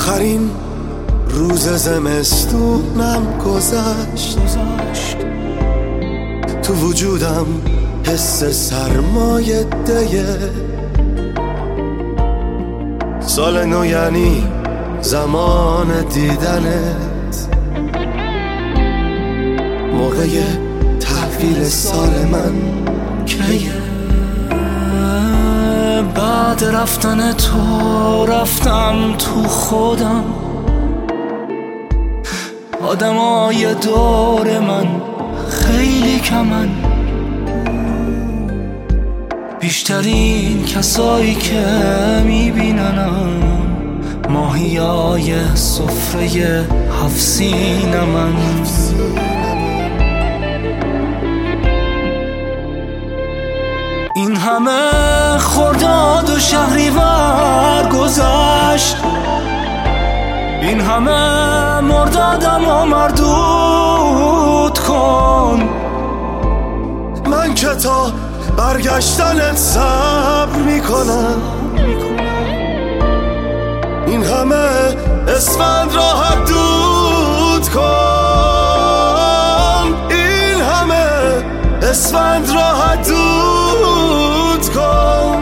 آخرین روز زمستونم گذشت، تو وجودم حس سرمایه دیه. سال نو یعنی زمان دیدنت، موقع تحویل سال من کیه؟ بعد رفتن تو رفتم تو خودم، آدمای دور من خیلی کمن، بیشترین کسایی که میبیننم ماهیای سفره 7 سینمن. این همه خرداد و شهریور گذشت، این همه مردادم و مردود کن. من که تا برگشتنت صبر میکنم، این همه اسفند را حدود کن، این همه اسفند را حدود کن.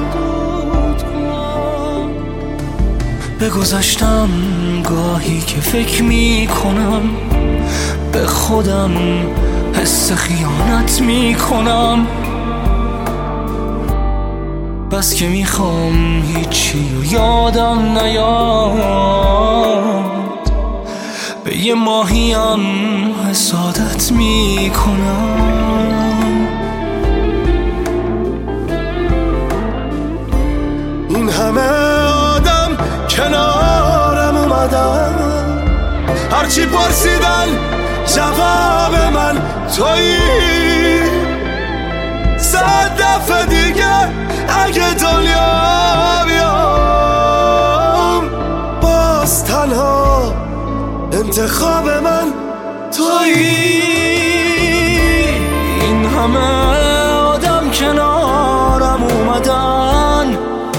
به گذشتم گاهی که فکر میکنم، به خودم حس خیانت میکنم، بس که میخوام هیچی و یادم نیاد، به یه ماهیم حسادت میکنم. این همه آدم کنارم اومدن، هرچی پرسیدن جواب من تویی. 100 دفعه دیگه اگه دنیا بیام، باز تنها انتخاب من تویی. این همه آدم کنارم اومدن،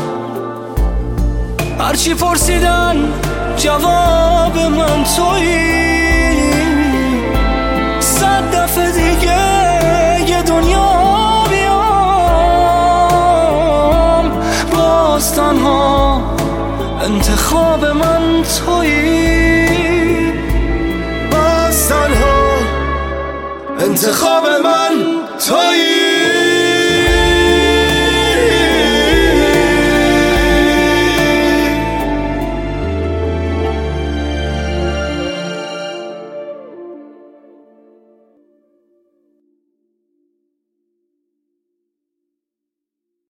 هرچی پرسیدن جواب من تویی. 100 دفعه دیگه یه دنیا بیام، باز تنها انتخاب من تویی. باز تنها انتخاب من تویی.